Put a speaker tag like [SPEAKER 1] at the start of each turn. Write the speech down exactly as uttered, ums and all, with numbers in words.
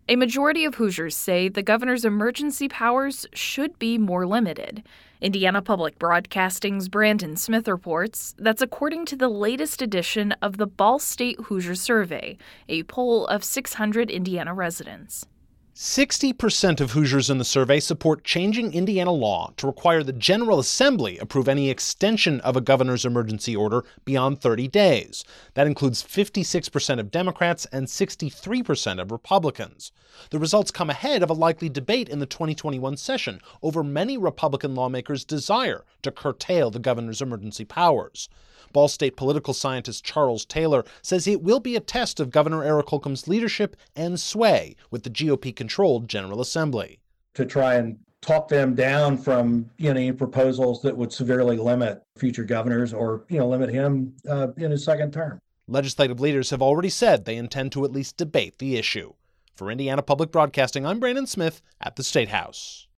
[SPEAKER 1] A majority of Hoosiers say the governor's emergency powers should be more limited. Indiana Public Broadcasting's Brandon Smith reports that's according to the latest edition of the Ball State Hoosier Survey, a poll of six hundred Indiana residents.
[SPEAKER 2] sixty percent of Hoosiers in the survey support changing Indiana law to require the General Assembly approve any extension of a governor's emergency order beyond thirty days. That includes fifty-six percent of Democrats and sixty-three percent of Republicans. The results come ahead of a likely debate in the twenty twenty-one session over many Republican lawmakers' desire to curtail the governor's emergency powers. Ball State political scientist Charles Taylor says it will be a test of Governor Eric Holcomb's leadership and sway with the G O P-controlled General Assembly.
[SPEAKER 3] To try and talk them down from you know, any proposals that would severely limit future governors or you know, limit him uh, in his second term.
[SPEAKER 2] Legislative leaders have already said they intend to at least debate the issue. For Indiana Public Broadcasting, I'm Brandon Smith at the State House.